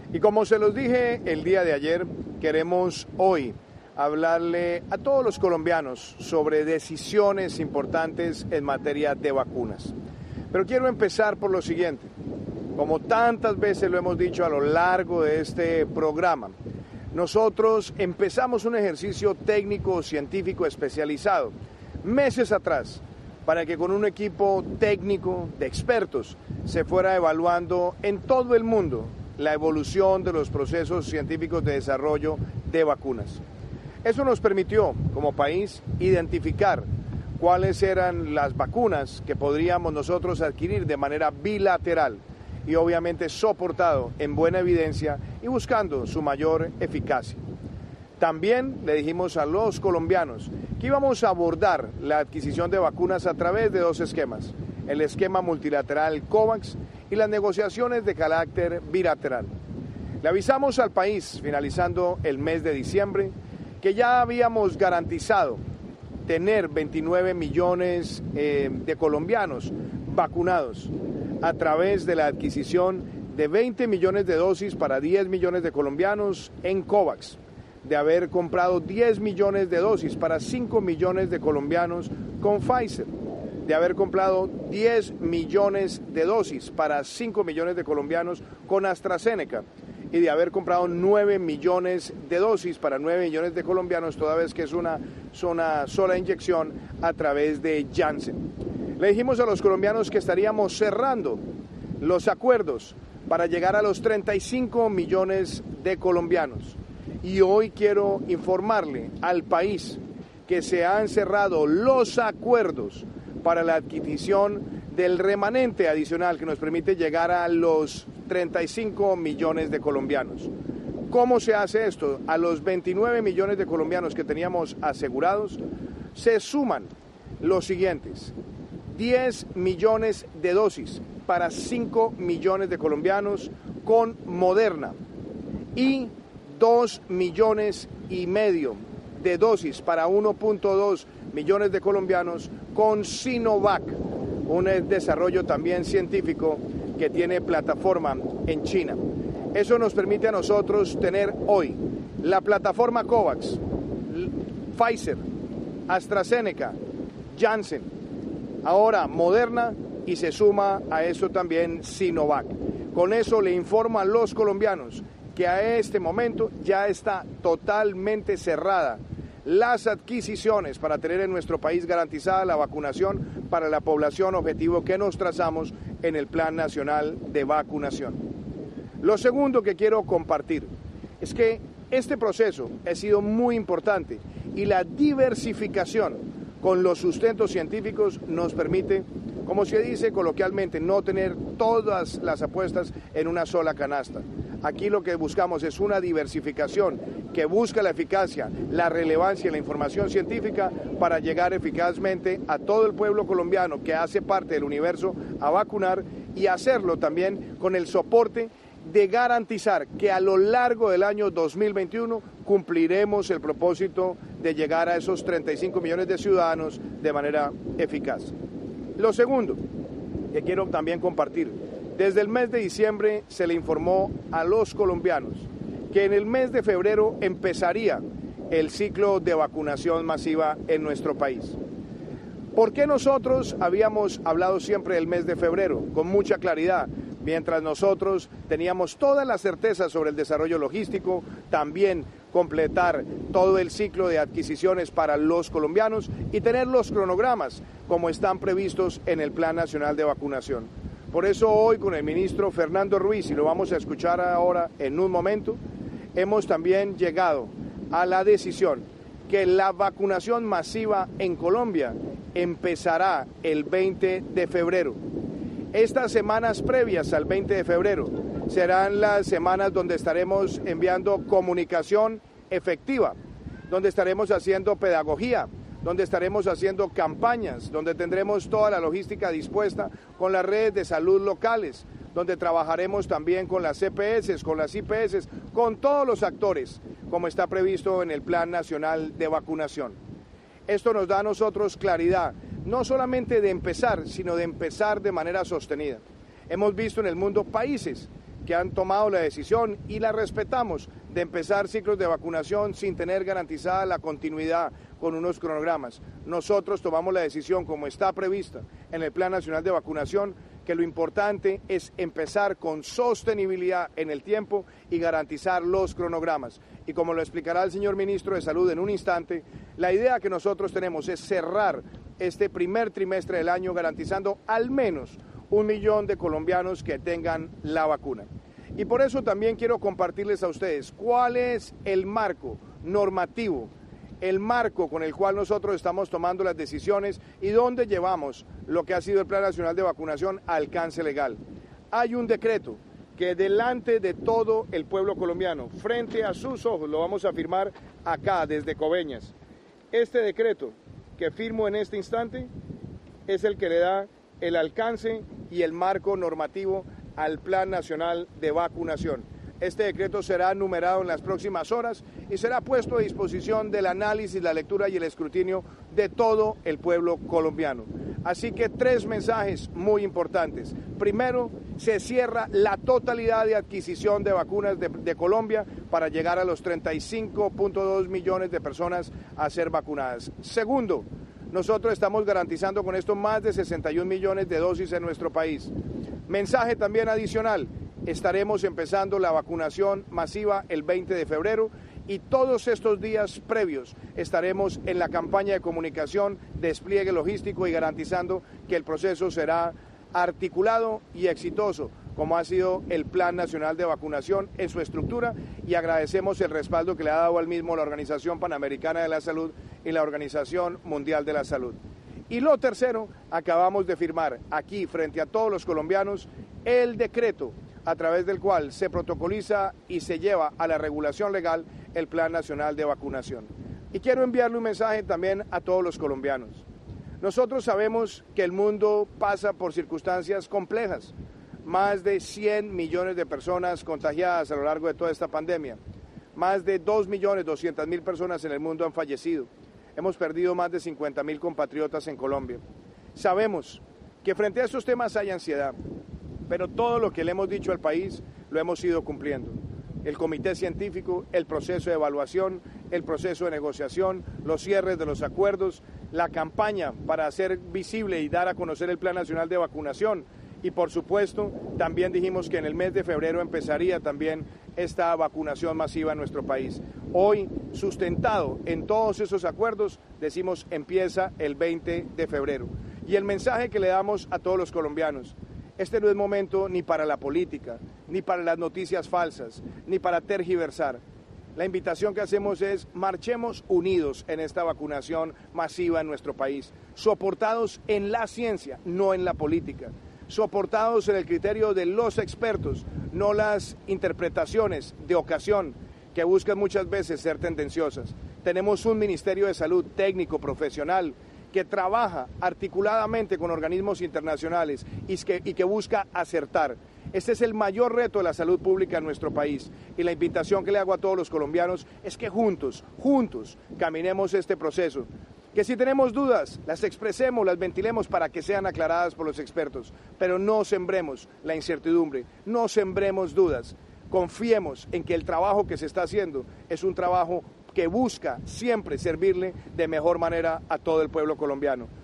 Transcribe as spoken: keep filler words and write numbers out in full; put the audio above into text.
Y como se los dije el día de ayer, queremos hoy hablarle a todos los colombianos sobre decisiones importantes en materia de vacunas. Pero quiero empezar por lo siguiente. Como tantas veces lo hemos dicho a lo largo de este programa, nosotros empezamos un ejercicio técnico científico especializado meses atrás para que con un equipo técnico de expertos se fuera evaluando en todo el mundo la evolución de los procesos científicos de desarrollo de vacunas. Eso nos permitió, como país, identificar cuáles eran las vacunas que podríamos nosotros adquirir de manera bilateral y obviamente soportado en buena evidencia y buscando su mayor eficacia. También le dijimos a los colombianos que íbamos a abordar la adquisición de vacunas a través de dos esquemas, el esquema multilateral COVAX y las negociaciones de carácter bilateral. Le avisamos al país, finalizando el mes de diciembre, que ya habíamos garantizado tener veintinueve millones eh, de colombianos vacunados a través de la adquisición de veinte millones de dosis para diez millones de colombianos en COVAX, de haber comprado diez millones de dosis para cinco millones de colombianos con Pfizer, de haber comprado diez millones de dosis para cinco millones de colombianos con AstraZeneca y de haber comprado nueve millones de dosis para nueve millones de colombianos, toda vez que es una, una sola inyección a través de Janssen. Le dijimos a los colombianos que estaríamos cerrando los acuerdos para llegar a los treinta y cinco millones de colombianos. Y hoy quiero informarle al país que se han cerrado los acuerdos para la adquisición del remanente adicional que nos permite llegar a los treinta y cinco millones de colombianos. ¿Cómo se hace esto? A los veintinueve millones de colombianos que teníamos asegurados se suman los siguientes: diez millones de dosis para cinco millones de colombianos con Moderna y dos millones y medio de dosis para uno punto dos millones de colombianos con Sinovac, un desarrollo también científico que tiene plataforma en China. Eso nos permite a nosotros tener hoy la plataforma COVAX, Pfizer, AstraZeneca, Janssen, ahora Moderna y se suma a eso también Sinovac. Con eso le informo a los colombianos que a este momento ya está totalmente cerrada las adquisiciones para tener en nuestro país garantizada la vacunación para la población objetivo que nos trazamos en el Plan Nacional de Vacunación. Lo segundo que quiero compartir es que este proceso ha sido muy importante y la diversificación con los sustentos científicos nos permite, como se dice coloquialmente, no tener todas las apuestas en una sola canasta. Aquí lo que buscamos es una diversificación que busca la eficacia, la relevancia y la información científica para llegar eficazmente a todo el pueblo colombiano que hace parte del universo a vacunar y hacerlo también con el soporte de garantizar que a lo largo del año dos mil veintiuno cumpliremos el propósito de llegar a esos treinta y cinco millones de ciudadanos de manera eficaz. Lo segundo que quiero también compartir: desde el mes de diciembre se le informó a los colombianos que en el mes de febrero empezaría el ciclo de vacunación masiva en nuestro país. ¿Por qué nosotros habíamos hablado siempre del mes de febrero? Con mucha claridad, mientras nosotros teníamos toda la certeza sobre el desarrollo logístico, también completar todo el ciclo de adquisiciones para los colombianos y tener los cronogramas como están previstos en el Plan Nacional de Vacunación. Por eso hoy con el ministro Fernando Ruiz, y lo vamos a escuchar ahora en un momento, hemos también llegado a la decisión que la vacunación masiva en Colombia empezará el veinte de febrero. Estas semanas previas al veinte de febrero serán las semanas donde estaremos enviando comunicación efectiva, donde estaremos haciendo pedagogía, donde estaremos haciendo campañas, donde tendremos toda la logística dispuesta con las redes de salud locales, donde trabajaremos también con las C P S, con las I P S, con todos los actores, como está previsto en el Plan Nacional de Vacunación. Esto nos da a nosotros claridad, no solamente de empezar, sino de empezar de manera sostenida. Hemos visto en el mundo países que han tomado la decisión y la respetamos de empezar ciclos de vacunación sin tener garantizada la continuidad con unos cronogramas. Nosotros tomamos la decisión, como está prevista en el Plan Nacional de Vacunación, que lo importante es empezar con sostenibilidad en el tiempo y garantizar los cronogramas. Y como lo explicará el señor Ministro de Salud en un instante, la idea que nosotros tenemos es cerrar este primer trimestre del año garantizando al menos un millón de colombianos que tengan la vacuna. Y por eso también quiero compartirles a ustedes cuál es el marco normativo, el marco con el cual nosotros estamos tomando las decisiones y dónde llevamos lo que ha sido el Plan Nacional de Vacunación a alcance legal. Hay un decreto que delante de todo el pueblo colombiano, frente a sus ojos, lo vamos a firmar acá desde Coveñas. Este decreto que firmo en este instante es el que le da el alcance y el marco normativo al Plan Nacional de Vacunación. Este decreto será numerado en las próximas horas y será puesto a disposición del análisis, la lectura y el escrutinio de todo el pueblo colombiano. Así que tres mensajes muy importantes. Primero, se cierra la totalidad de adquisición de vacunas de, de Colombia para llegar a los treinta y cinco punto dos millones de personas a ser vacunadas. Segundo, nosotros estamos garantizando con esto más de sesenta y un millones de dosis en nuestro país. Mensaje también adicional, estaremos empezando la vacunación masiva el veinte de febrero y todos estos días previos estaremos en la campaña de comunicación, despliegue logístico y garantizando que el proceso será articulado y exitoso, como ha sido el Plan Nacional de Vacunación en su estructura, y agradecemos el respaldo que le ha dado al mismo la Organización Panamericana de la Salud y la Organización Mundial de la Salud. Y lo tercero, acabamos de firmar aquí frente a todos los colombianos el decreto a través del cual se protocoliza y se lleva a la regulación legal el Plan Nacional de Vacunación. Y quiero enviarle un mensaje también a todos los colombianos. Nosotros sabemos que el mundo pasa por circunstancias complejas. Más de cien millones de personas contagiadas a lo largo de toda esta pandemia. Más de dos millones doscientas mil personas en el mundo han fallecido. Hemos perdido más de cincuenta mil compatriotas en Colombia. Sabemos que frente a estos temas hay ansiedad, pero todo lo que le hemos dicho al país lo hemos ido cumpliendo. El comité científico, el proceso de evaluación, el proceso de negociación, los cierres de los acuerdos, la campaña para hacer visible y dar a conocer el Plan Nacional de Vacunación. Y por supuesto, también dijimos que en el mes de febrero empezaría también esta vacunación masiva en nuestro país. Hoy, sustentado en todos esos acuerdos, decimos empieza el veinte de febrero. Y el mensaje que le damos a todos los colombianos: este no es momento ni para la política, ni para las noticias falsas, ni para tergiversar. La invitación que hacemos es marchemos unidos en esta vacunación masiva en nuestro país, soportados en la ciencia, no en la política, soportados en el criterio de los expertos, no las interpretaciones de ocasión que buscan muchas veces ser tendenciosas. Tenemos un Ministerio de Salud técnico, profesional, que trabaja articuladamente con organismos internacionales y que, y que busca acertar. Este es el mayor reto de la salud pública en nuestro país, y la invitación que le hago a todos los colombianos es que juntos, juntos, caminemos este proceso. Que si tenemos dudas, las expresemos, las ventilemos para que sean aclaradas por los expertos, pero no sembremos la incertidumbre, no sembremos dudas. Confiemos en que el trabajo que se está haciendo es un trabajo que busca siempre servirle de mejor manera a todo el pueblo colombiano.